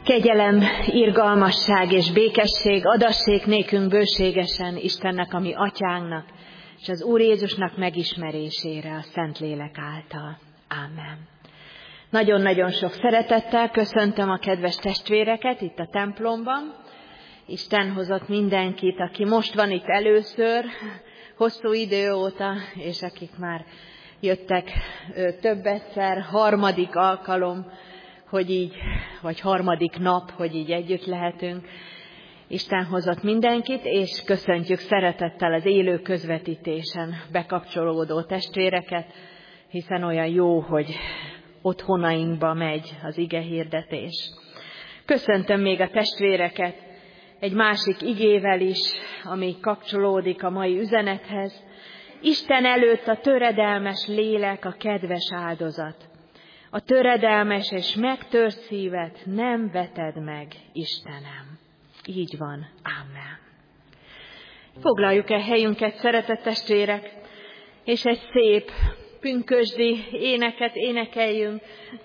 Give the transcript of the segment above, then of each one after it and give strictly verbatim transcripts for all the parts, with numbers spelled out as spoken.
Kegyelem, irgalmasság és békesség adassék nékünk bőségesen Istennek, a mi atyánknak, és az Úr Jézusnak megismerésére a Szentlélek által. Ámen. Nagyon-nagyon sok szeretettel köszöntöm a kedves testvéreket itt a templomban. Isten hozott mindenkit, aki most van itt először, hosszú idő óta, és akik már jöttek több egyszer, harmadik alkalom, hogy így, vagy harmadik nap, hogy így együtt lehetünk. Isten hozott mindenkit, és köszöntjük szeretettel az élő közvetítésen bekapcsolódó testvéreket, hiszen olyan jó, hogy otthonainkba megy az ige hirdetés. Köszöntöm még a testvéreket egy másik igével is, ami kapcsolódik a mai üzenethez. Isten előtt a töredelmes lélek a kedves áldozat. A töredelmes és megtört szívet nem veted meg, Istenem. Így van. Ámen. Foglaljuk el helyünket, szeretett testvérek, és egy szép pünkösdi éneket énekeljünk,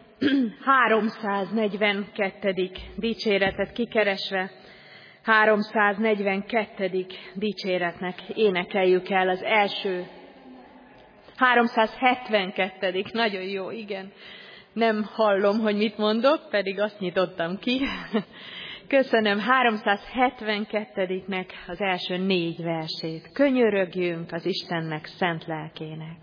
háromszáznegyvenkettedik dicséretet kikeresve, háromszáznegyvenkettedik dicséretnek énekeljük el az első, háromszázhetvenkettedik nagyon jó, igen. Nem hallom, hogy mit mondok, pedig azt nyitottam ki. Köszönöm, háromszázhetvenkettediknek az első négy versét. Könyörögjünk az Istennek szent lelkének.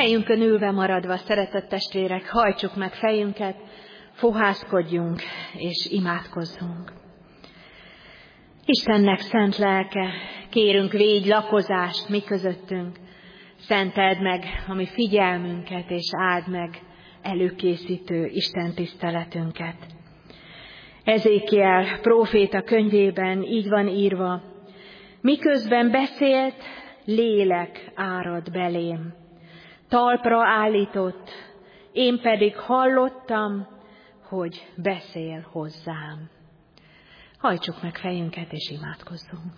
Helyünkön ülve maradva, szeretett testvérek, hajtsuk meg fejünket, fohászkodjunk és imádkozzunk. Istennek szent lelke, kérünk védj lakozást mi közöttünk, szenteld meg a mi figyelmünket, és áld meg előkészítő Isten tiszteletünket. Ezékiel próféta könyvében így van írva: miközben beszélt, lélek árad belém. Talpra állított, én pedig hallottam, hogy beszél hozzám. Hajtsuk meg fejünket és imádkozzunk.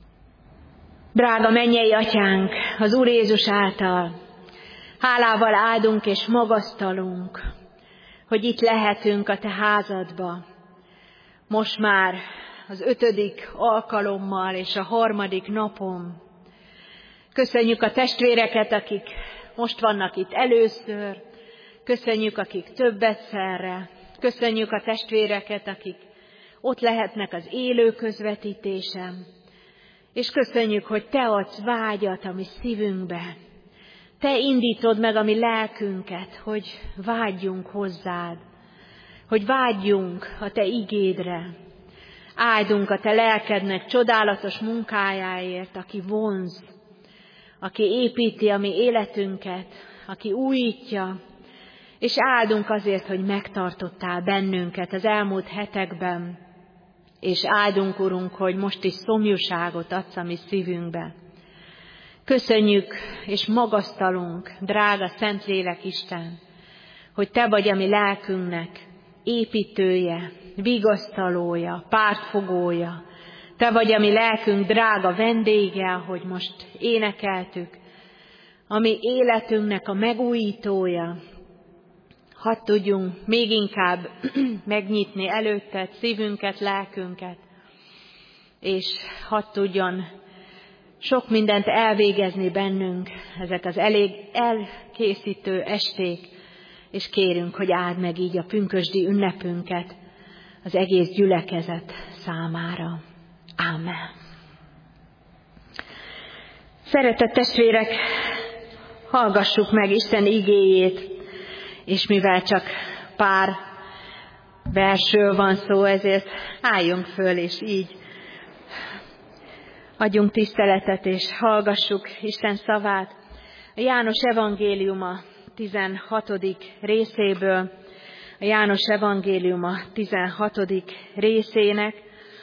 Drága mennyei Atyánk, az Úr Jézus által hálával áldunk és magasztalunk, hogy itt lehetünk a Te házadba. Most már az ötödik alkalommal és a harmadik napon. Köszönjük a testvéreket, akik most vannak itt először. Köszönjük, akik több egyszerre. Köszönjük a testvéreket, akik ott lehetnek az élő közvetítésen. És köszönjük, hogy Te adsz vágyat a mi szívünkbe. Te indítod meg a mi lelkünket, hogy vágyjunk hozzád. Hogy vágyjunk a Te igédre. Áldunk a Te lelkednek csodálatos munkájáért, aki vonz, aki építi a mi életünket, aki újítja, és áldunk azért, hogy megtartottál bennünket az elmúlt hetekben, és áldunk, Urunk, hogy most is szomjúságot adsz a mi szívünkbe. Köszönjük és magasztalunk, drága Szentlélek Isten, hogy Te vagy a mi lelkünknek építője, vigasztalója, pártfogója. Te vagy a mi lelkünk drága vendége, ahogy most énekeltük, a mi életünknek a megújítója. Hadd tudjunk még inkább megnyitni előtted szívünket, lelkünket, és hadd tudjon sok mindent elvégezni bennünk ezek az elég elkészítő esték, és kérünk, hogy áld meg így a pünkösdi ünnepünket az egész gyülekezet számára. Ámen. Szeretett testvérek, hallgassuk meg Isten igéjét, és mivel csak pár versről van szó, ezért álljunk föl, és így adjunk tiszteletet, és hallgassuk Isten szavát. A János evangéliuma tizenhatodik részéből, a János evangéliuma tizenhatodik részének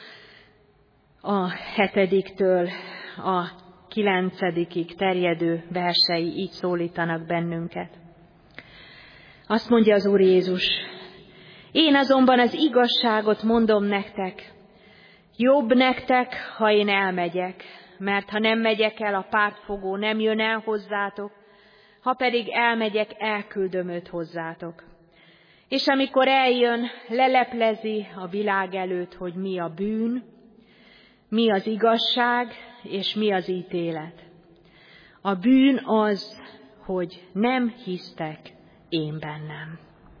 a hetediktől a kilencedikig terjedő versei így szólítanak bennünket. Azt mondja az Úr Jézus: én azonban az igazságot mondom nektek, jobb nektek, ha én elmegyek, mert ha nem megyek el, a pártfogó nem jön el hozzátok, ha pedig elmegyek, elküldöm őt hozzátok. És amikor eljön, leleplezi a világ előtt, hogy mi a bűn, mi az igazság, és mi az ítélet. A bűn az, hogy nem hisztek én bennem.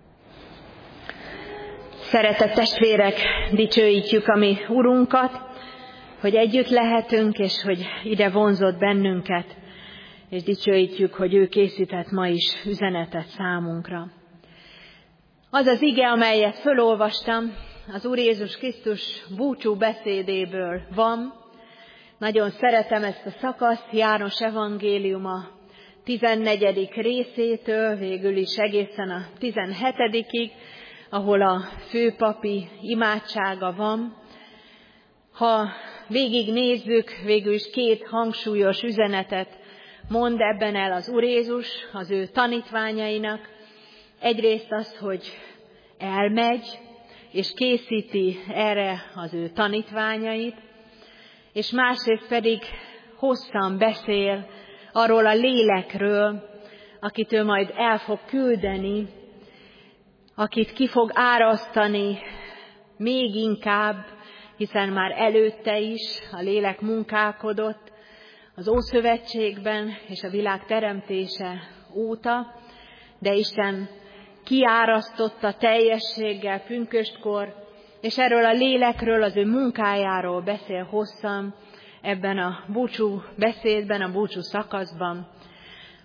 Szeretett testvérek, dicsőítjük a mi Urunkat, hogy együtt lehetünk, és hogy ide vonzott bennünket, és dicsőítjük, hogy ő készített ma is üzenetet számunkra. Az az ige, amelyet fölolvastam, az Úr Jézus Krisztus búcsú beszédéből van. Nagyon szeretem ezt a szakaszt, János evangéliuma tizennegyedik részétől, végül is egészen a tizenhetedikig, ahol a főpapi imádsága van. Ha végignézzük, végül is két hangsúlyos üzenetet mond ebben el az Úr Jézus az ő tanítványainak. Egyrészt az, hogy elmegy, és készíti erre az ő tanítványait, és másrészt pedig hosszan beszél arról a lélekről, akit ő majd el fog küldeni, akit ki fog árasztani még inkább, hiszen már előtte is a lélek munkálkodott az Ószövetségben és a világ teremtése óta, de Isten kiárasztotta teljességgel pünköstkor, és erről a lélekről, az ő munkájáról beszél hosszan ebben a búcsú beszédben, a búcsú szakaszban.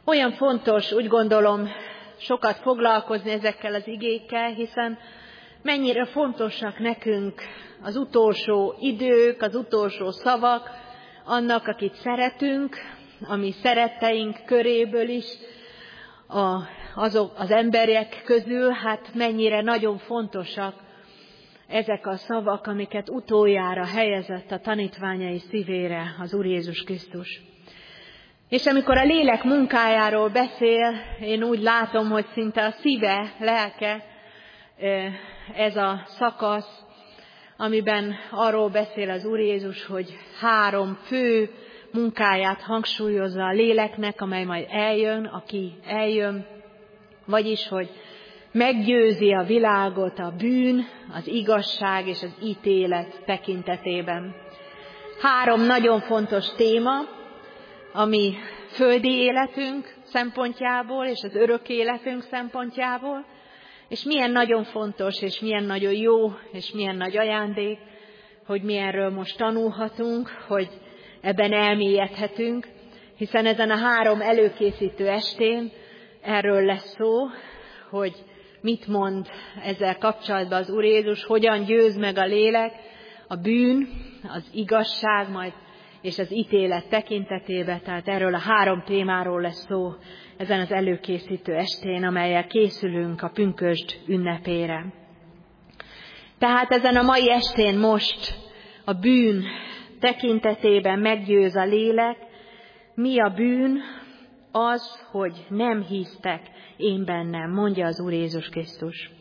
Olyan fontos, úgy gondolom, sokat foglalkozni ezekkel az igékkel, hiszen mennyire fontosak nekünk az utolsó idők, az utolsó szavak, annak, akit szeretünk, a mi szeretteink köréből is, a, azok az emberek közül, hát mennyire nagyon fontosak ezek a szavak, amiket utoljára helyezett a tanítványai szívére az Úr Jézus Krisztus. És amikor a lélek munkájáról beszél, én úgy látom, hogy szinte a szíve, lelke ez a szakasz, amiben arról beszél az Úr Jézus, hogy három fő munkáját hangsúlyozza a léleknek, amely majd eljön, aki eljön, vagyis, hogy meggyőzi a világot a bűn, az igazság és az ítélet tekintetében. Három nagyon fontos téma, ami földi életünk szempontjából és az örök életünk szempontjából, és milyen nagyon fontos, és milyen nagyon jó, és milyen nagy ajándék, hogy mi erről most tanulhatunk, hogy ebben elmélyedhetünk, hiszen ezen a három előkészítő estén erről lesz szó, hogy mit mond ezzel kapcsolatban az Úr Jézus, hogyan győz meg a lélek, a bűn, az igazság, majd és az ítélet tekintetében, tehát erről a három témáról lesz szó ezen az előkészítő estén, amellyel készülünk a pünkösd ünnepére. Tehát ezen a mai estén most a bűn tekintetében meggyőz a lélek. Mi a bűn? Az, hogy nem hisztek én bennem, mondja az Úr Jézus Krisztus.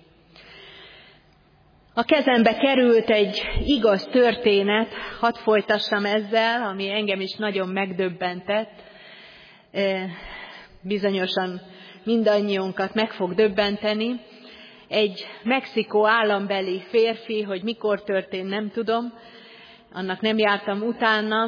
A kezembe került egy igaz történet, hadd folytassam ezzel, ami engem is nagyon megdöbbentett. Bizonyosan mindannyiunkat meg fog döbbenteni. Egy Mexikó állambeli férfi, hogy mikor történt, nem tudom, annak nem jártam utána,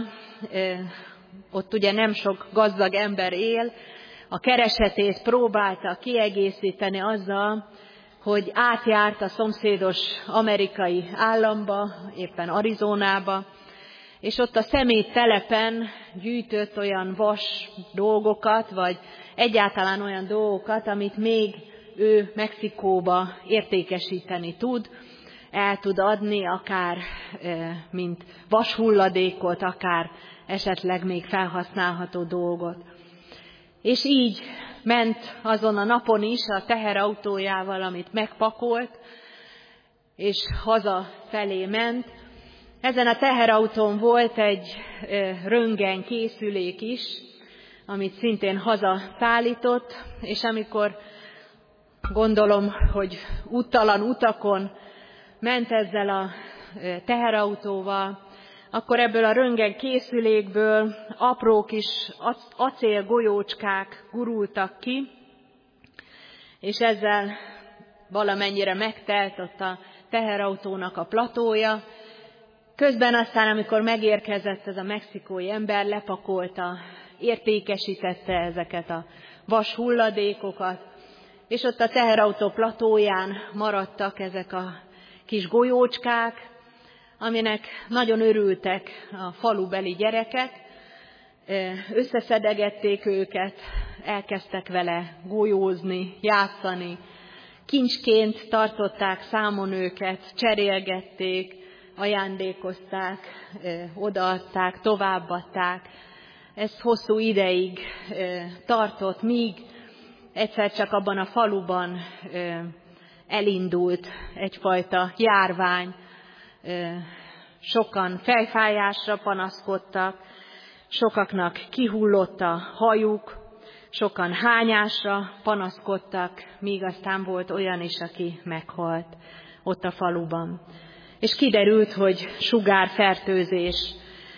ott ugye nem sok gazdag ember él, a keresetét próbálta kiegészíteni azzal, hogy átjárt a szomszédos amerikai államba, éppen Arizonába, és ott a szeméttelepen gyűjtött olyan vas dolgokat, vagy egyáltalán olyan dolgokat, amit még ő Mexikóba értékesíteni tud, el tud adni, akár mint vashulladékot, akár esetleg még felhasználható dolgot. És így ment azon a napon is a teherautójával, amit megpakolt, és haza felé ment. Ezen a teherautón volt egy röntgen készülék is, amit szintén haza szállított, és amikor gondolom, hogy úttalan utakon ment ezzel a teherautóval, akkor ebből a röntgen készülékből apró kis acélgolyócskák gurultak ki, és ezzel valamennyire megtelt ott a teherautónak a platója. Közben aztán, amikor megérkezett ez a mexikói ember, lepakolta, értékesítette ezeket a vas hulladékokat, és ott a teherautó platóján maradtak ezek a kis golyócskák, aminek nagyon örültek a falubeli gyerekek, összeszedegették őket, elkezdtek vele golyózni, játszani, kincsként tartották számon őket, cserélgették, ajándékozták, odaadták, továbbadták. Ez hosszú ideig tartott, míg egyszer csak abban a faluban elindult egyfajta járvány. Sokan fejfájásra panaszkodtak, sokaknak kihullott a hajuk, sokan hányásra panaszkodtak, míg aztán volt olyan is, aki meghalt ott a faluban. És kiderült, hogy sugárfertőzés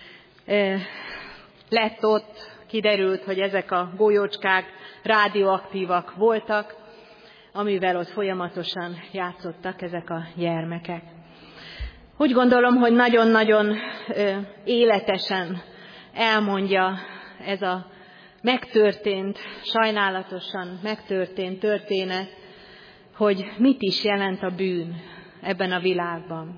lett ott, kiderült, hogy ezek a golyócskák rádióaktívak voltak, amivel ott folyamatosan játszottak ezek a gyermekek. Úgy gondolom, hogy nagyon-nagyon életesen elmondja ez a megtörtént, sajnálatosan megtörtént történet, hogy mit is jelent a bűn ebben a világban.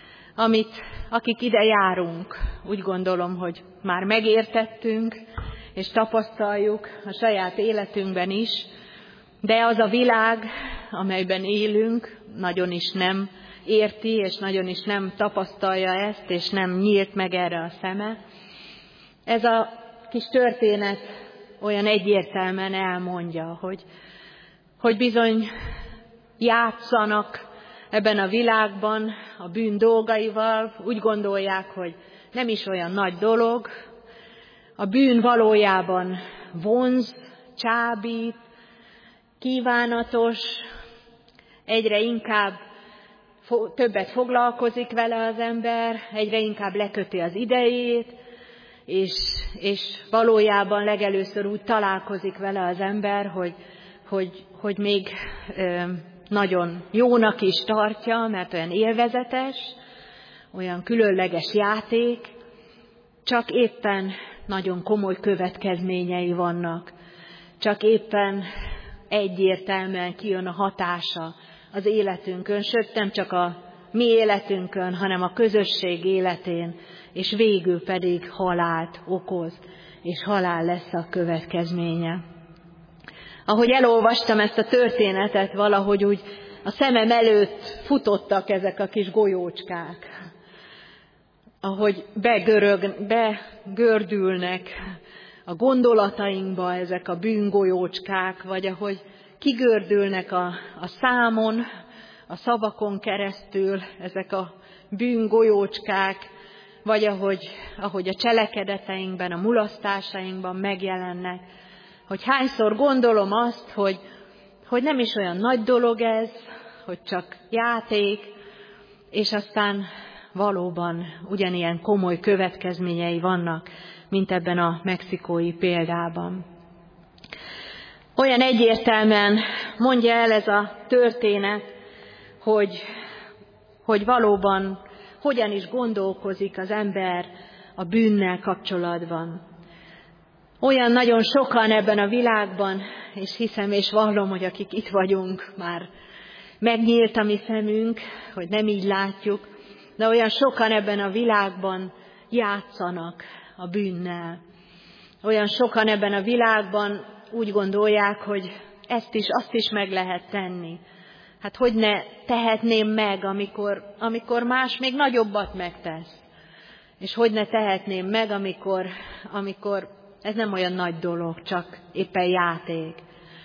Amit, akik ide járunk, úgy gondolom, hogy már megértettünk, és tapasztaljuk a saját életünkben is, de az a világ, amelyben élünk, nagyon is nem érti, és nagyon is nem tapasztalja ezt, és nem nyílt meg erre a szeme. Ez a kis történet olyan egyértelműen elmondja, hogy, hogy bizony játszanak ebben a világban a bűn dolgaival, úgy gondolják, hogy nem is olyan nagy dolog. A bűn valójában vonz, csábít, kívánatos, egyre inkább fo- többet foglalkozik vele az ember, egyre inkább leköti az idejét, és, és valójában legelőször úgy találkozik vele az ember, hogy, hogy, hogy még ö, nagyon jónak is tartja, mert olyan élvezetes, olyan különleges játék, csak éppen nagyon komoly következményei vannak. Csak éppen egyértelműen kijön a hatása az életünkön, sőt nem csak a mi életünkön, hanem a közösség életén, és végül pedig halált okoz, és halál lesz a következménye. Ahogy elolvastam ezt a történetet, valahogy úgy a szemem előtt futottak ezek a kis golyócskák. Ahogy begörög, begördülnek a gondolatainkba ezek a bűngolyócskák, vagy ahogy kigördülnek a, a számon, a szavakon keresztül ezek a bűngolyócskák, vagy ahogy, ahogy a cselekedeteinkben, a mulasztásainkban megjelennek, hogy hányszor gondolom azt, hogy, hogy nem is olyan nagy dolog ez, hogy csak játék, és aztán valóban ugyanilyen komoly következményei vannak, mint ebben a mexikói példában. Olyan egyértelműen mondja el ez a történet, hogy, hogy valóban hogyan is gondolkozik az ember a bűnnel kapcsolatban. Olyan nagyon sokan ebben a világban, és hiszem és vallom, hogy akik itt vagyunk, már megnyílt a mi szemünk, hogy nem így látjuk, de olyan sokan ebben a világban játszanak a bűnnel. Olyan sokan ebben a világban úgy gondolják, hogy ezt is, azt is meg lehet tenni. Hát hogy ne tehetném meg, amikor, amikor más még nagyobbat megtesz. És hogy ne tehetném meg, amikor, amikor ez nem olyan nagy dolog, csak éppen játék.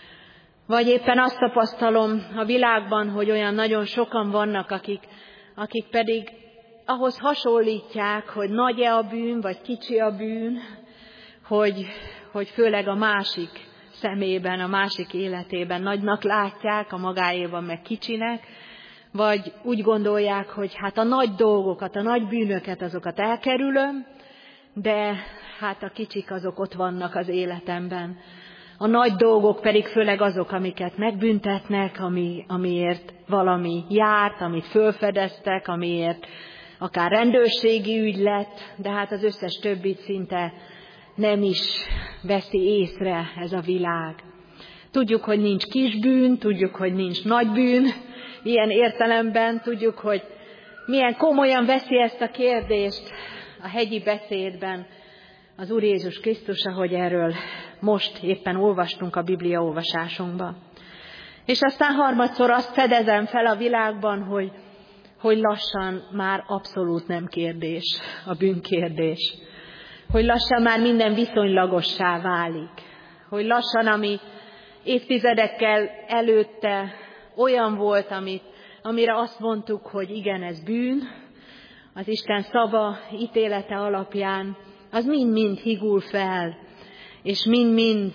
Vagy éppen azt tapasztalom a világban, hogy olyan nagyon sokan vannak, akik, akik pedig ahhoz hasonlítják, hogy nagy-e a bűn, vagy kicsi a bűn, hogy, hogy főleg a másik szemében, a másik életében nagynak látják, a magáéban meg kicsinek, vagy úgy gondolják, hogy hát a nagy dolgokat, a nagy bűnöket, azokat elkerülöm, de hát a kicsik azok ott vannak az életemben. A nagy dolgok pedig főleg azok, amiket megbüntetnek, ami, amiért valami járt, amit fölfedeztek, amiért akár rendőrségi ügy lett, de hát az összes többit szinte nem is veszi észre ez a világ. Tudjuk, hogy nincs kis bűn, tudjuk, hogy nincs nagy bűn, ilyen értelemben tudjuk, hogy milyen komolyan veszi ezt a kérdést a hegyi beszédben az Úr Jézus Krisztus, ahogy erről most éppen olvastunk a Biblia olvasásunkban. És aztán harmadszor azt fedezem fel a világban, hogy, hogy lassan már abszolút nem kérdés, a bűnkérdés. Hogy lassan már minden viszonylagossá válik. Hogy lassan, ami évtizedekkel előtte olyan volt, amit, amire azt mondtuk, hogy igen, ez bűn, az Isten szava ítélete alapján, az mind-mind higul fel, és mind-mind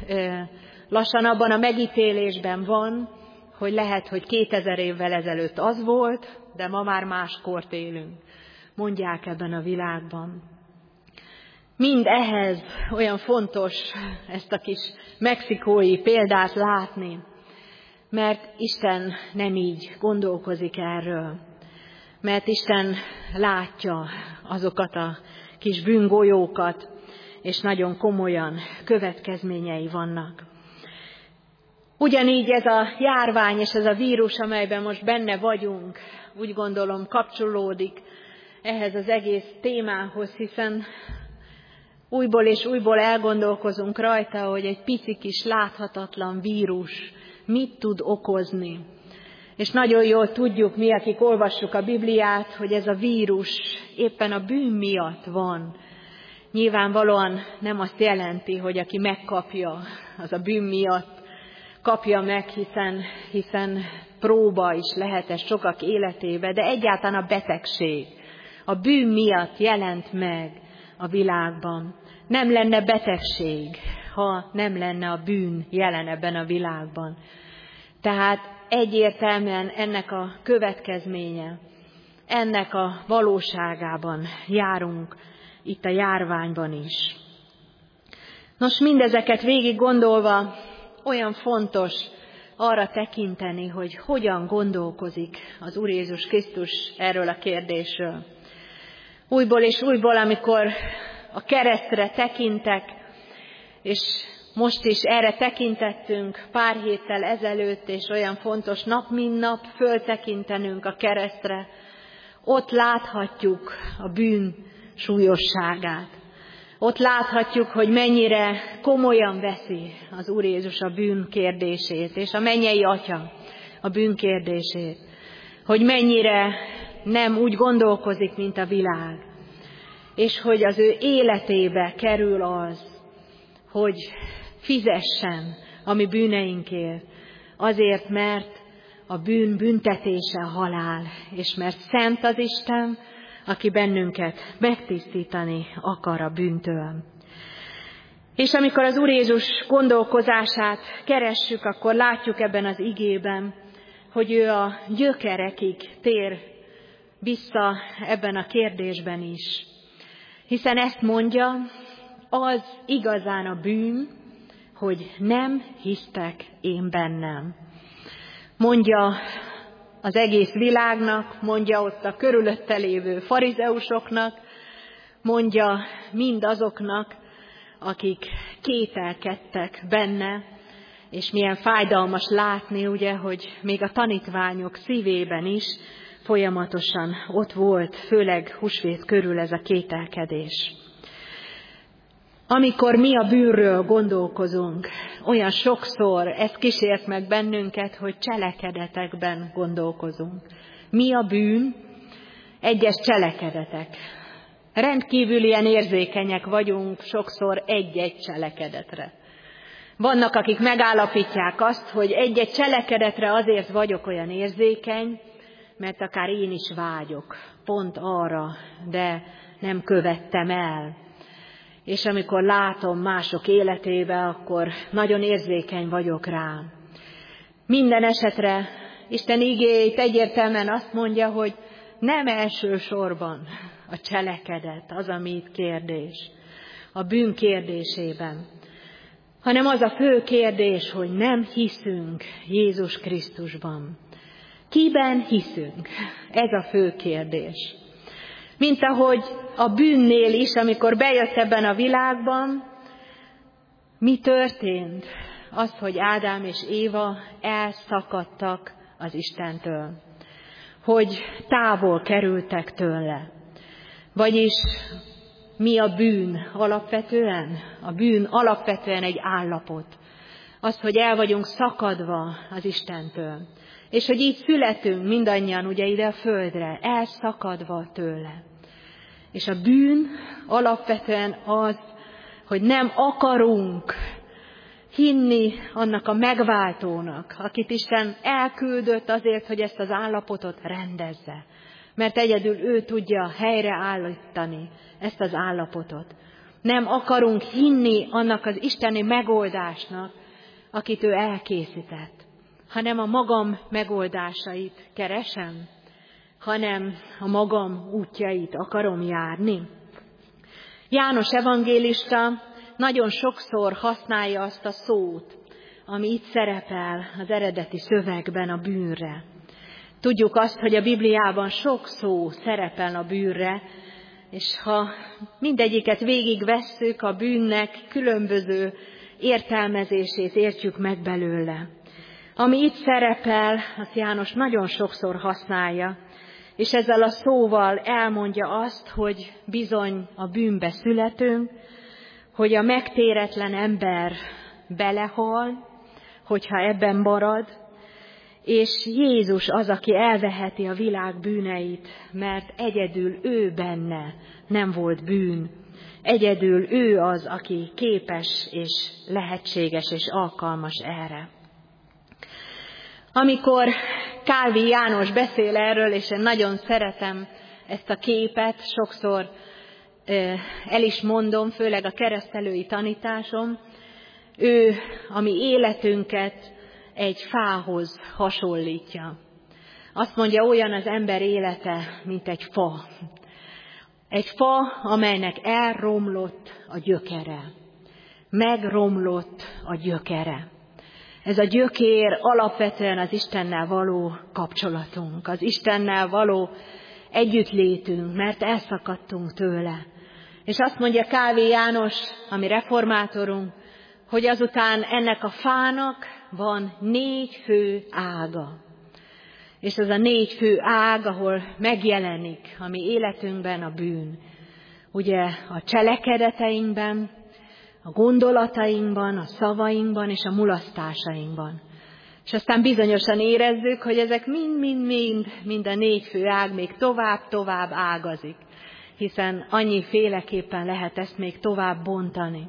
lassan abban a megítélésben van, hogy lehet, hogy kétezer évvel ezelőtt az volt, de ma már máskort élünk, mondják ebben a világban. Mind ehhez olyan fontos ezt a kis mexikói példát látni, mert Isten nem így gondolkozik erről, mert Isten látja azokat a kis bűngolyókat, és nagyon komolyan következményei vannak. Ugyanígy ez a járvány és ez a vírus, amelyben most benne vagyunk, úgy gondolom kapcsolódik ehhez az egész témához, hiszen Újból és újból elgondolkozunk rajta, hogy egy pici kis láthatatlan vírus mit tud okozni. És nagyon jól tudjuk mi, akik olvassuk a Bibliát, hogy ez a vírus éppen a bűn miatt van. Nyilvánvalóan nem azt jelenti, hogy aki megkapja, az a bűn miatt kapja meg, hiszen, hiszen próba is lehet ez sokak életébe, de egyáltalán a betegség a bűn miatt jelent meg a világban. Nem lenne betegség, ha nem lenne a bűn jelen ebben a világban. Tehát egyértelműen ennek a következménye, ennek a valóságában járunk itt a járványban is. Nos, mindezeket végig gondolva olyan fontos arra tekinteni, hogy hogyan gondolkozik az Úr Jézus Krisztus erről a kérdésről. Újból és újból, amikor a keresztre tekintek, és most is erre tekintettünk pár héttel ezelőtt, és olyan fontos nap mint nap föltekintenünk a keresztre, ott láthatjuk a bűn súlyosságát. Ott láthatjuk, hogy mennyire komolyan veszi az Úr Jézus a bűn kérdését, és a mennyei Atya a bűn kérdését. Hogy mennyire nem úgy gondolkozik, mint a világ. És hogy az ő életébe kerül az, hogy fizessen a mi bűneinkért. Azért, mert a bűn büntetése a halál, és mert szent az Isten, aki bennünket megtisztítani akar a bűntől. És amikor az Úr Jézus gondolkozását keressük, akkor látjuk ebben az igében, hogy ő a gyökerekig tér vissza ebben a kérdésben is. Hiszen ezt mondja, az igazán a bűn, hogy nem hisztek én bennem. Mondja az egész világnak, mondja ott a körülötte lévő farizeusoknak, mondja mindazoknak, akik kételkedtek benne, és milyen fájdalmas látni, ugye, hogy még a tanítványok szívében is folyamatosan ott volt, főleg húsvét körül ez a kételkedés. Amikor mi a bűnről gondolkozunk, olyan sokszor ez kísért meg bennünket, hogy cselekedetekben gondolkozunk. Mi a bűn? Egyes cselekedetek. Rendkívül ilyen érzékenyek vagyunk sokszor egy-egy cselekedetre. Vannak, akik megállapítják azt, hogy egy-egy cselekedetre azért vagyok olyan érzékeny, mert akár én is vágyok pont arra, de nem követtem el. És amikor látom mások életébe, akkor nagyon érzékeny vagyok rá. Minden esetre Isten igéje itt egyértelműen azt mondja, hogy nem elsősorban a cselekedet az, ami itt kérdés, a bűn kérdésében, hanem az a fő kérdés, hogy nem hiszünk Jézus Krisztusban. Kiben hiszünk? Ez a fő kérdés. Mint ahogy a bűnnél is, amikor bejött ebben a világban, mi történt? Az, hogy Ádám és Éva elszakadtak az Istentől. Hogy távol kerültek tőle. Vagyis mi a bűn alapvetően? A bűn alapvetően egy állapot. Az, hogy el vagyunk szakadva az Istentől. És hogy így születünk mindannyian ugye ide a földre, elszakadva tőle. És a bűn alapvetően az, hogy nem akarunk hinni annak a megváltónak, akit Isten elküldött azért, hogy ezt az állapotot rendezze. Mert egyedül ő tudja helyreállítani ezt az állapotot. Nem akarunk hinni annak az isteni megoldásnak, akit ő elkészített, hanem a magam megoldásait keresem, hanem a magam útjait akarom járni. János evangélista nagyon sokszor használja azt a szót, ami itt szerepel az eredeti szövegben a bűnre. Tudjuk azt, hogy a Bibliában sok szó szerepel a bűnre, és ha mindegyiket végigvesszük, a bűnnek különböző értelmezését értjük meg belőle. Ami itt szerepel, azt János nagyon sokszor használja, és ezzel a szóval elmondja azt, hogy bizony a bűnbe születünk, hogy a megtéretlen ember belehal, hogyha ebben marad, és Jézus az, aki elveheti a világ bűneit, mert egyedül ő benne nem volt bűn. Egyedül ő az, aki képes és lehetséges és alkalmas erre. Amikor Kálvin János beszél erről, és én nagyon szeretem ezt a képet, sokszor el is mondom, főleg a keresztelői tanításom, ő a mi életünket egy fához hasonlítja. Azt mondja, olyan az ember élete, mint egy fa. Egy fa, amelynek elromlott a gyökere. Megromlott a gyökere. Ez a gyökér alapvetően az Istennel való kapcsolatunk, az Istennel való együttlétünk, mert elszakadtunk tőle. És azt mondja Kálvin János, ami reformátorunk, hogy azután ennek a fának van négy fő ága. És ez a négy fő ág, ahol megjelenik a mi életünkben a bűn. Ugye a cselekedeteinkben, a gondolatainkban, a szavainkban és a mulasztásainkban. És aztán bizonyosan érezzük, hogy ezek mind-mind-mind, mind a négy fő ág még tovább-tovább ágazik. Hiszen annyi féleképpen lehet ezt még tovább bontani.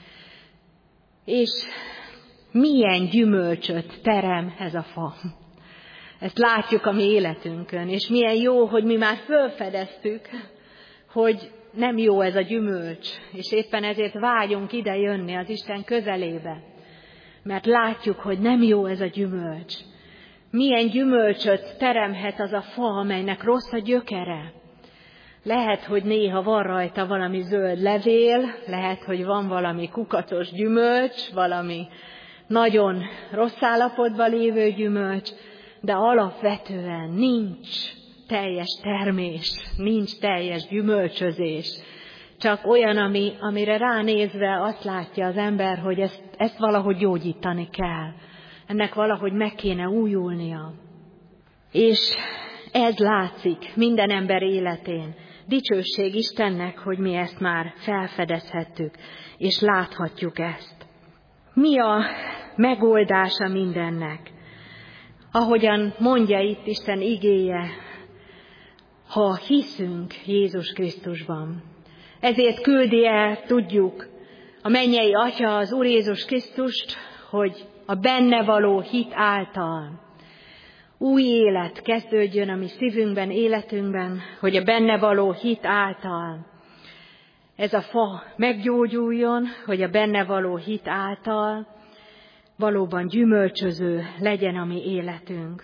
És milyen gyümölcsöt terem ez a fa. Ezt látjuk a mi életünkön, és milyen jó, hogy mi már felfedeztük, hogy nem jó ez a gyümölcs, és éppen ezért vágyunk ide jönni az Isten közelébe, mert látjuk, hogy nem jó ez a gyümölcs. Milyen gyümölcsöt teremhet az a fa, amelynek rossz a gyökere. Lehet, hogy néha van rajta valami zöld levél, lehet, hogy van valami kukacos gyümölcs, valami nagyon rossz állapotban lévő gyümölcs, de alapvetően nincs teljes termés, nincs teljes gyümölcsözés. Csak olyan, ami, amire ránézve azt látja az ember, hogy ezt, ezt valahogy gyógyítani kell. Ennek valahogy meg kéne újulnia. És ez látszik minden ember életén. Dicsőség Istennek, hogy mi ezt már felfedezhettük, és láthatjuk ezt. Mi a megoldása mindennek? Ahogyan mondja itt Isten igéje, ha hiszünk Jézus Krisztusban. Ezért küldi el, tudjuk, a mennyei Atya az Úr Jézus Krisztust, hogy a benne való hit által új élet kezdődjön a mi szívünkben, életünkben, hogy a benne való hit által ez a fa meggyógyuljon, hogy a benne való hit által valóban gyümölcsöző legyen a mi életünk.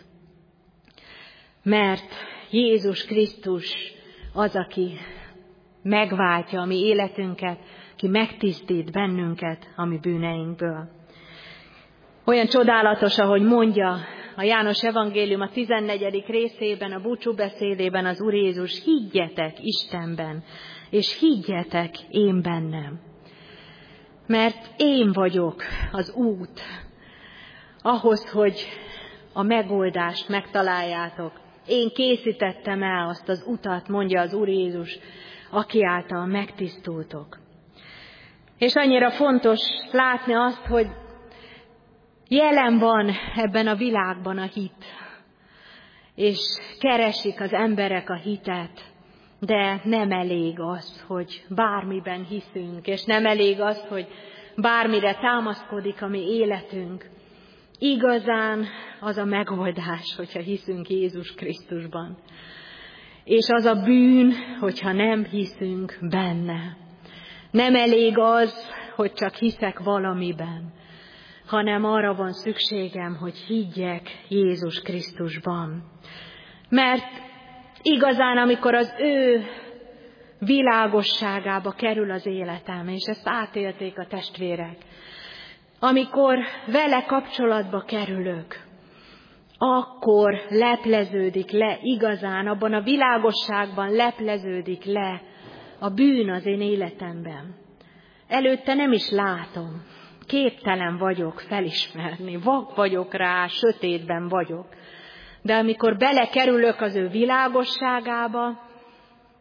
Mert Jézus Krisztus az, aki megváltja a mi életünket, ki megtisztít bennünket a mi bűneinkből. Olyan csodálatos, ahogy mondja a János evangélium a tizennegyedik részében, a búcsúbeszédében az Úr Jézus, higgyetek Istenben, és higgyetek én bennem. Mert én vagyok az út ahhoz, hogy a megoldást megtaláljátok. Én készítettem el azt az utat, mondja az Úr Jézus, aki által megtisztultok. És annyira fontos látni azt, hogy jelen van ebben a világban a hit, és keresik az emberek a hitet, de nem elég az, hogy bármiben hiszünk, és nem elég az, hogy bármire támaszkodik a mi életünk. Igazán az a megoldás, hogyha hiszünk Jézus Krisztusban. És az a bűn, hogyha nem hiszünk benne. Nem elég az, hogy csak hiszek valamiben, hanem arra van szükségem, hogy higgyek Jézus Krisztusban. Mert igazán, amikor az ő világosságába kerül az életem, és ezt átélték a testvérek, amikor vele kapcsolatba kerülök, akkor lepleződik le igazán, abban a világosságban lepleződik le a bűn az én életemben. Előtte nem is látom, képtelen vagyok felismerni, vak vagyok rá, sötétben vagyok. De amikor belekerülök az ő világosságába,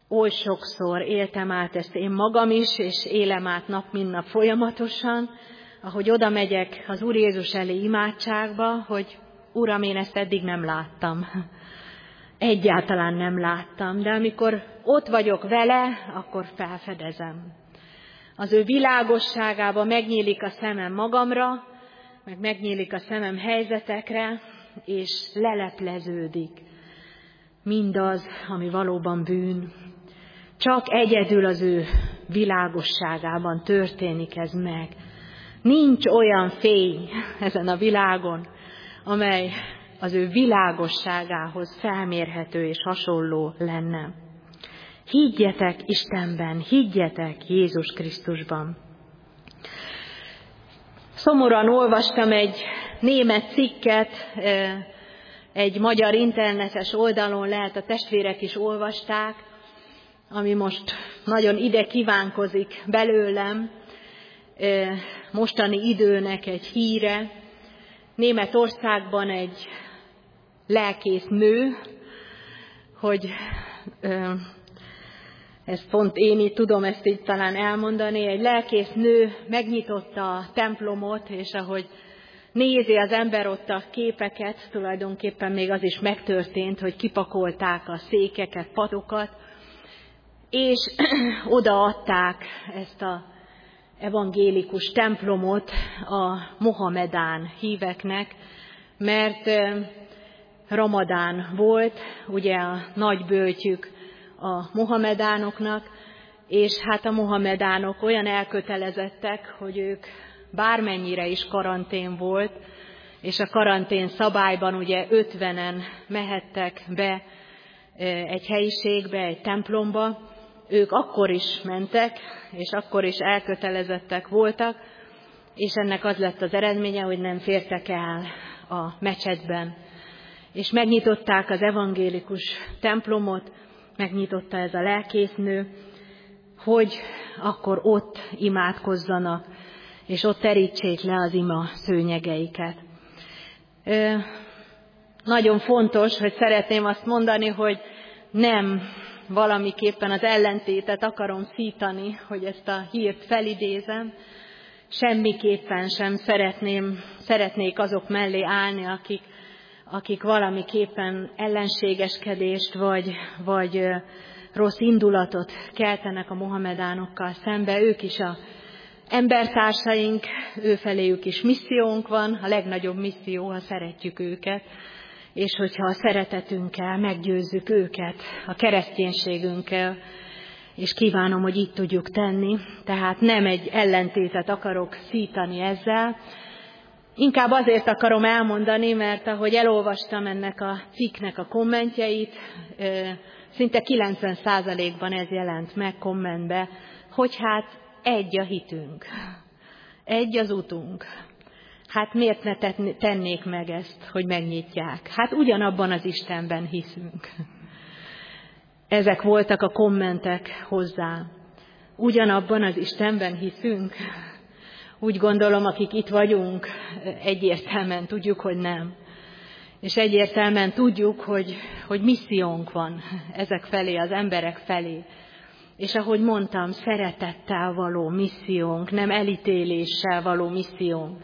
Oly sokszor éltem át ezt én magam is, és élem át nap, mint nap folyamatosan, ahogy oda megyek az Úr Jézus elé imádságba, hogy Uram, én ezt eddig nem láttam. Egyáltalán nem láttam, de amikor ott vagyok vele, akkor felfedezem. Az ő világosságába megnyílik a szemem magamra, meg megnyílik a szemem helyzetekre, és lelepleződik mindaz, ami valóban bűn. Csak egyedül az ő világosságában történik ez meg. Nincs olyan fény ezen a világon, amely az ő világosságához felmérhető és hasonló lenne. Higgyetek Istenben, higgyetek Jézus Krisztusban. Szomorúan olvastam egy német cikket, egy magyar internetes oldalon, lehet a testvérek is olvasták, ami most nagyon ide kívánkozik belőlem, mostani időnek egy híre. Németországban egy lelkész nő, hogy ezt pont én így tudom ezt így talán elmondani, egy lelkész nő megnyitotta a templomot, és ahogy nézi az ember ott a képeket, tulajdonképpen még az is megtörtént, hogy kipakolták a székeket, padokat, és odaadták ezt az evangélikus templomot a mohamedán híveknek, mert Ramadán volt, ugye a nagy böltyük a mohamedánoknak, és hát a mohamedánok olyan elkötelezettek, hogy ők bármennyire is karantén volt, és a karantén szabályban ugye ötvenen mehettek be egy helyiségbe, egy templomba, ők akkor is mentek, és akkor is elkötelezettek voltak, és ennek az lett az eredménye, hogy nem fértek el a mecsetben. És megnyitották az evangélikus templomot, megnyitotta ez a lelkésznő, hogy akkor ott imádkozzanak, és ott terítsék le az ima szőnyegeiket. Ö, nagyon fontos, hogy szeretném azt mondani, hogy nem valamiképpen az ellentétet akarom szítani, hogy ezt a hírt felidézem, semmiképpen sem szeretném, szeretnék azok mellé állni, akik, akik valamiképpen ellenségeskedést vagy, vagy rossz indulatot keltenek a mohamedánokkal szembe. Ők is a embertársaink, őfeléjük is missziónk van, a legnagyobb misszió, ha szeretjük őket, és hogyha a szeretetünkkel meggyőzzük őket, a kereszténységünkkel, és kívánom, hogy így tudjuk tenni. Tehát nem egy ellentétet akarok szítani ezzel, inkább azért akarom elmondani, mert ahogy elolvastam ennek a cikknek a kommentjeit, szinte kilencven százalékban ez jelent meg kommentbe, hogy hát egy a hitünk, egy az utunk. Hát miért ne tennék meg ezt, hogy megnyitják? Hát ugyanabban az Istenben hiszünk. Ezek voltak a kommentek hozzá. Ugyanabban az Istenben hiszünk? Úgy gondolom, akik itt vagyunk, egyértelműen tudjuk, hogy nem. És egyértelműen tudjuk, hogy, hogy missziónk van ezek felé, az emberek felé. És ahogy mondtam, szeretettel való missziónk, nem elítéléssel való missziónk.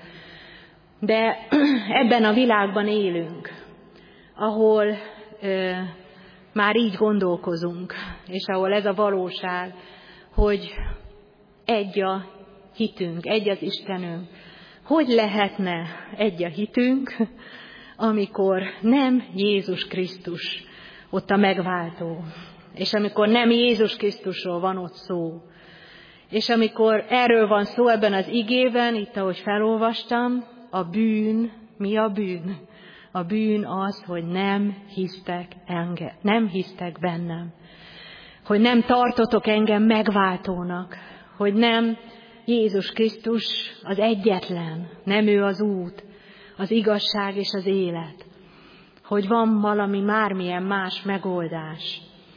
De ebben a világban élünk, ahol ö, már így gondolkozunk, és ahol ez a valóság, hogy egy a hitünk, egy az Istenünk. Hogy lehetne egy a hitünk, amikor nem Jézus Krisztus ott a megváltó, és amikor nem Jézus Krisztusról van ott szó, és amikor erről van szó ebben az igében, itt ahogy felolvastam, a bűn, mi a bűn? A bűn az, hogy nem hisztek engem, nem hisztek bennem, hogy nem tartotok engem megváltónak, hogy nem Jézus Krisztus az egyetlen, nem ő az út, az igazság és az élet, hogy van valami mármilyen más megoldás.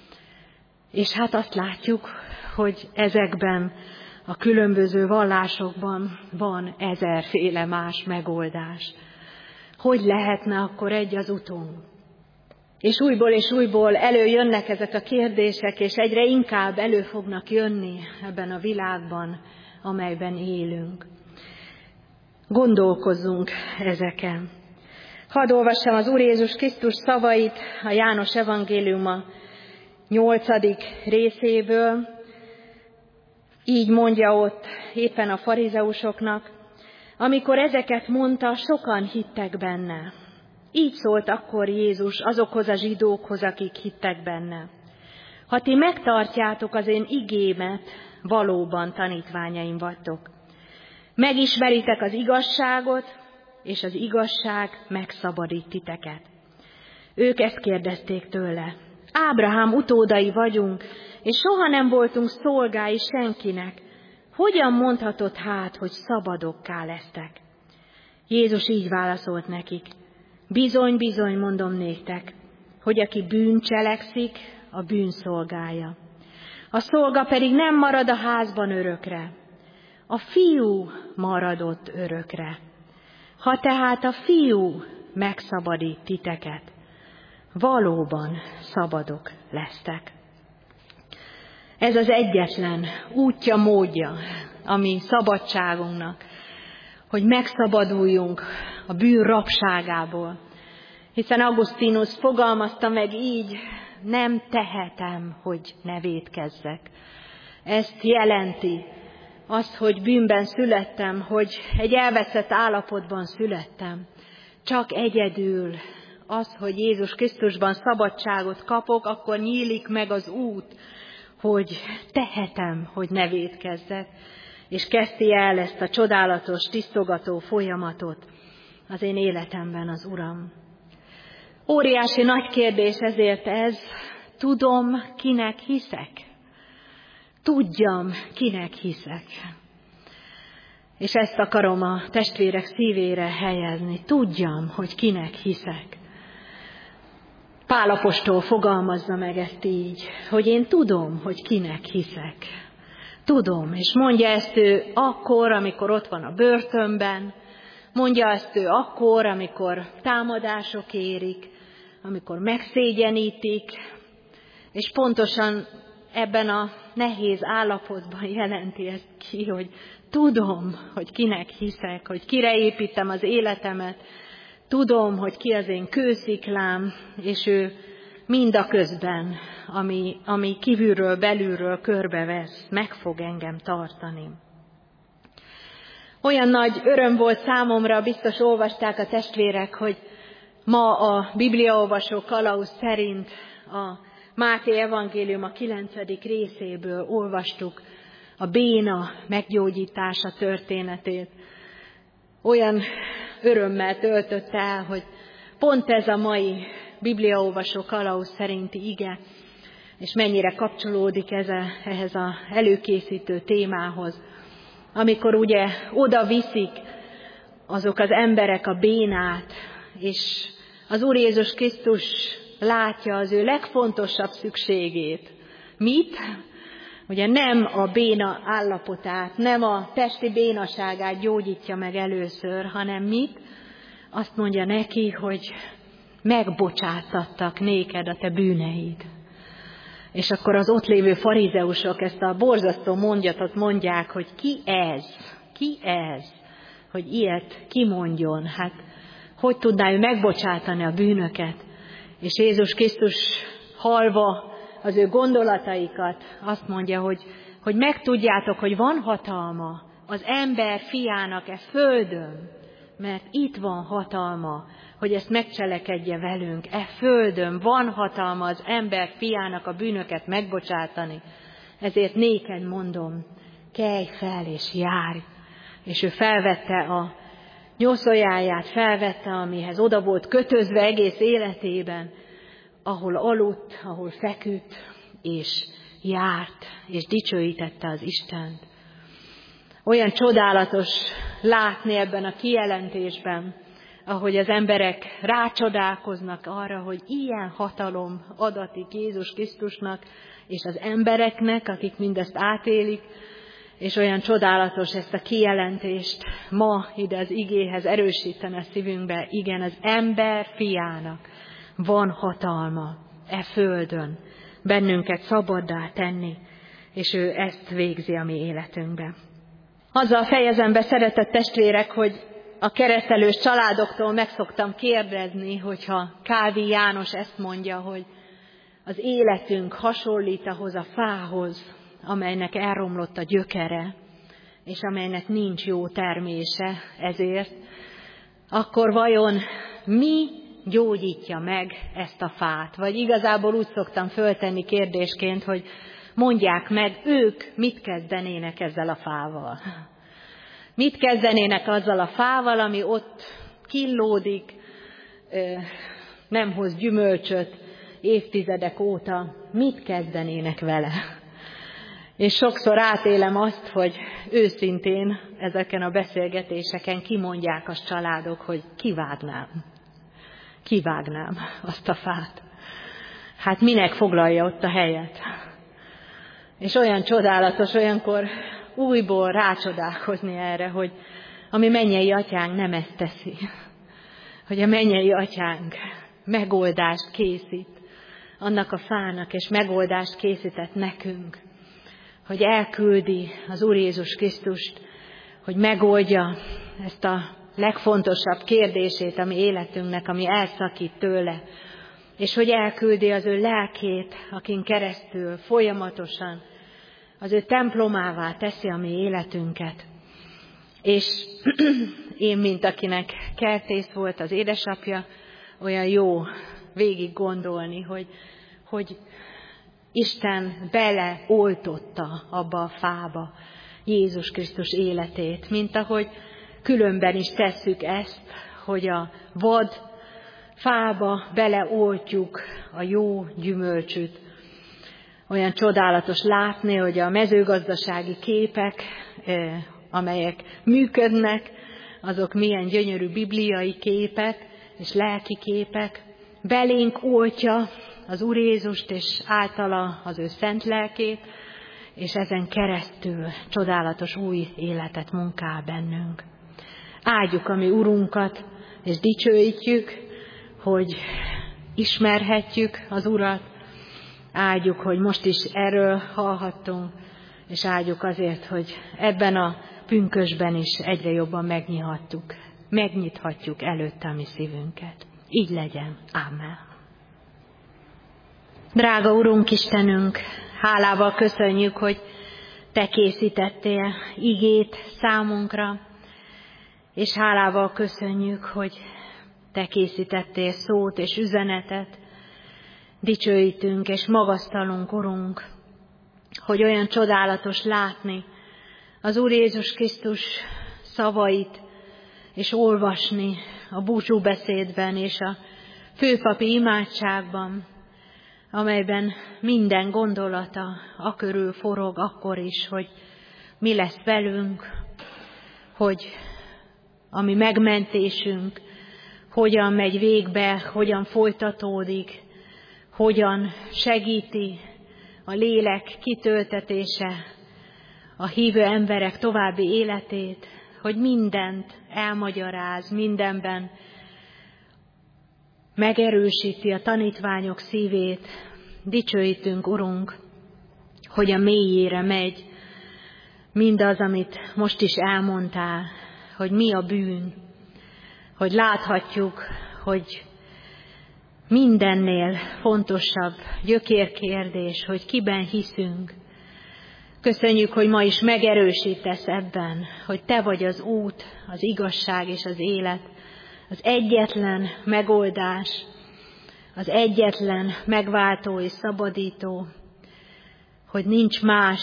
És hát azt látjuk, hogy ezekben a különböző vallásokban van ezerféle más megoldás. Hogy lehetne akkor egy az utunk? És újból és újból előjönnek ezek a kérdések, és egyre inkább elő fognak jönni ebben a világban, amelyben élünk. Gondolkozzunk ezeken. Hadd olvassam az Úr Jézus Krisztus szavait a János evangéliuma nyolcadik részéből. Így mondja ott éppen a farizeusoknak, amikor ezeket mondta, sokan hittek benne. Így szólt akkor Jézus azokhoz a zsidókhoz, akik hittek benne. Ha ti megtartjátok az én igémet, valóban tanítványaim vagytok. Megismeritek az igazságot, és az igazság megszabadít titeket. Ők ezt kérdezték tőle. Ábrahám utódai vagyunk, és soha nem voltunk szolgái senkinek. Hogyan mondhatod hát, hogy szabadokká lesztek? Jézus így válaszolt nekik. Bizony, bizony, mondom néktek, hogy aki bűnt cselekszik, a bűn szolgája. A szolga pedig nem marad a házban örökre. A fiú maradott örökre. Ha tehát a fiú megszabadít titeket, valóban szabadok lesztek. Ez az egyetlen útja, módja a mi szabadságunknak, hogy megszabaduljunk a bűn rabságából. Hiszen Augustinus fogalmazta meg így, nem tehetem, hogy ne vétkezzek. Ezt jelenti azt, hogy bűnben születtem, hogy egy elveszett állapotban születtem. Csak egyedül az, hogy Jézus Krisztusban szabadságot kapok, akkor nyílik meg az út, hogy tehetem, hogy ne vétkezzek, és kezdi el ezt a csodálatos, tisztogató folyamatot az én életemben az Uram. Óriási nagy kérdés ezért ez, tudom, kinek hiszek. Tudjam, kinek hiszek. És ezt akarom a testvérek szívére helyezni. Tudjam, hogy kinek hiszek. Pál apostol fogalmazza meg ezt így, hogy én tudom, hogy kinek hiszek. Tudom, és mondja ezt ő akkor, amikor ott van a börtönben, mondja ezt ő akkor, amikor támadások érik, amikor megszégyenítik, és pontosan ebben a nehéz állapotban jelenti ezt ki, hogy tudom, hogy kinek hiszek, hogy kire építem az életemet, tudom, hogy ki az én kősziklám, és ő mindaközben, ami, ami kívülről, belülről körbevesz, meg fog engem tartani. Olyan nagy öröm volt számomra, biztos olvasták a testvérek, hogy ma a bibliaolvasó kalauz szerint a Máté evangélium a kilencedik részéből olvastuk a béna meggyógyítása történetét. Olyan örömmel töltött el, hogy pont ez a mai bibliaolvasó kalauz szerinti ige, és mennyire kapcsolódik ez a, ehhez az előkészítő témához. Amikor ugye oda viszik azok az emberek a bénát, és az Úr Jézus Krisztus látja az ő legfontosabb szükségét. Mit? Ugye nem a béna állapotát, nem a testi bénaságát gyógyítja meg először, hanem mit? Azt mondja neki, hogy megbocsátattak néked a te bűneid. És akkor az ott lévő farizeusok ezt a borzasztó mondjatot mondják, hogy ki ez? Ki ez? Hogy ilyet kimondjon? Hát hogy tudná ő megbocsátani a bűnöket? És Jézus Krisztus halva az ő gondolataikat azt mondja, hogy, hogy megtudjátok, hogy van hatalma az ember fiának e földön, mert itt van hatalma, hogy ezt megcselekedje velünk. E földön van hatalma az ember fiának a bűnöket megbocsátani. Ezért néked mondom, kelj fel és járj. És ő felvette a nyoszójáját, felvette, amihez oda volt kötözve egész életében, ahol aludt, ahol feküdt, és járt, és dicsőítette az Istent. Olyan csodálatos látni ebben a kijelentésben, ahogy az emberek rácsodálkoznak arra, hogy ilyen hatalom adatik Jézus Krisztusnak, és az embereknek, akik mindezt átélik, és olyan csodálatos ezt a kijelentést ma ide az igéhez erősíteni a szívünkbe. Igen, az ember fiának van hatalma e földön bennünket szabaddá tenni, és ő ezt végzi a mi életünkben. Azzal fejezem be, szeretett testvérek, hogy a keresztelős családoktól meg szoktam kérdezni, hogyha Kálvin János ezt mondja, hogy az életünk hasonlít ahhoz a fához, amelynek elromlott a gyökere, és amelynek nincs jó termése ezért, akkor vajon mi gyógyítja meg ezt a fát? Vagy igazából úgy szoktam föltenni kérdésként, hogy mondják meg, ők mit kezdenének ezzel a fával. Mit kezdenének azzal a fával, ami ott killódik, nem hoz gyümölcsöt évtizedek óta, mit kezdenének vele? És sokszor átélem azt, hogy őszintén ezeken a beszélgetéseken kimondják a családok, hogy kivágnám. Kivágnám azt a fát. Hát minek foglalja ott a helyet? És olyan csodálatos olyankor újból rácsodálkozni erre, hogy a mi mennyei atyánk nem ezt teszi. Hogy a mennyei atyánk megoldást készít annak a fának, és megoldást készített nekünk. Hogy elküldi az Úr Jézus Krisztust, hogy megoldja ezt a legfontosabb kérdését a mi életünknek, ami elszakít tőle, és hogy elküldi az ő lelkét, akin keresztül folyamatosan az ő templomává teszi a mi életünket. És én, mint akinek kertész volt az édesapja, olyan jó végig gondolni, hogy, hogy Isten beleoltotta abba a fába Jézus Krisztus életét, mint ahogy különben is tesszük ezt, hogy a vad fába beleoltjuk a jó gyümölcsöt. Olyan csodálatos látni, hogy a mezőgazdasági képek, amelyek működnek, azok milyen gyönyörű bibliai képek és lelki képek. Belénk oltja az Úr Jézust és általa az ő szent lelkét, és ezen keresztül csodálatos új életet munkál bennünk. Áldjuk a mi Urunkat, és dicsőítjük, hogy ismerhetjük az Urat. Áldjuk, hogy most is erről hallhattunk, és áldjuk azért, hogy ebben a pünkösben is egyre jobban megnyithatjuk, megnyithatjuk előtte a mi szívünket. Így legyen. Ámen. Drága Urunk, Istenünk, hálával köszönjük, hogy Te készítettél igét számunkra, és hálával köszönjük, hogy Te készítettél szót és üzenetet. Dicsőítünk és magasztalunk, Urunk, hogy olyan csodálatos látni az Úr Jézus Krisztus szavait, és olvasni a búcsúbeszédben és a főpapi imádságban, amelyben minden gondolata akörül forog akkor is, hogy mi lesz velünk, hogy a mi megmentésünk hogyan megy végbe, hogyan folytatódik, hogyan segíti a lélek kitöltetése a hívő emberek további életét, hogy mindent elmagyaráz, mindenben megerősíti a tanítványok szívét. Dicsőítünk, Urunk, hogy a mélyére megy mindaz, amit most is elmondtál, hogy mi a bűn, hogy láthatjuk, hogy mindennél fontosabb gyökérkérdés, hogy kiben hiszünk. Köszönjük, hogy ma is megerősítesz ebben, hogy Te vagy az út, az igazság és az élet, az egyetlen megoldás, az egyetlen megváltó és szabadító, hogy nincs más,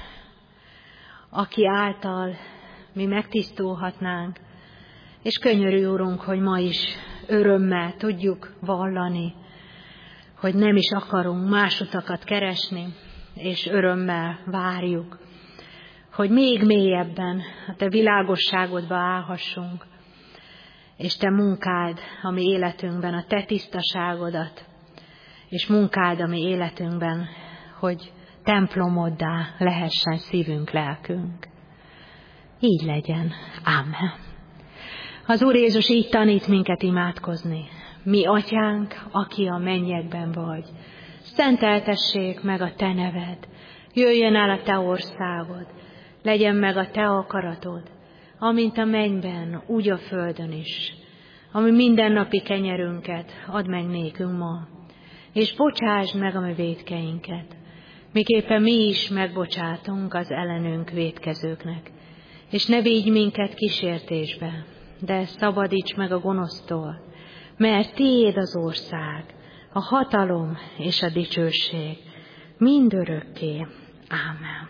aki által mi megtisztulhatnánk. És könyörű, Urunk, hogy ma is örömmel tudjuk vallani, hogy nem is akarunk más utakat keresni, és örömmel várjuk, hogy még mélyebben a Te világosságodba állhassunk, és Te munkáld a mi életünkben a Te tisztaságodat, és munkáld a mi életünkben, hogy templomoddá lehessen szívünk, lelkünk. Így legyen. Ámen. Az Úr Jézus így tanít minket imádkozni. Mi atyánk, aki a mennyekben vagy, szenteltessék meg a te neved, jöjjön el a te országod, legyen meg a te akaratod, amint a mennyben, úgy a földön is. Ami mindennapi kenyerünket add meg nékünk ma, és bocsásd meg a mi vétkeinket, miképpen mi is megbocsátunk az ellenünk vétkezőknek. És ne vigy minket kísértésbe, de szabadíts meg a gonosztól, mert tiéd az ország, a hatalom és a dicsőség mindörökké. Ámen.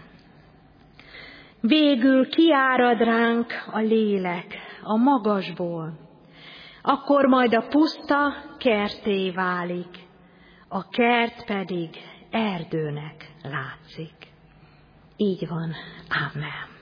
Végül kiárad ránk a lélek a magasból, akkor majd a puszta kertté válik, a kert pedig erdőnek látszik. Így van. Ámen.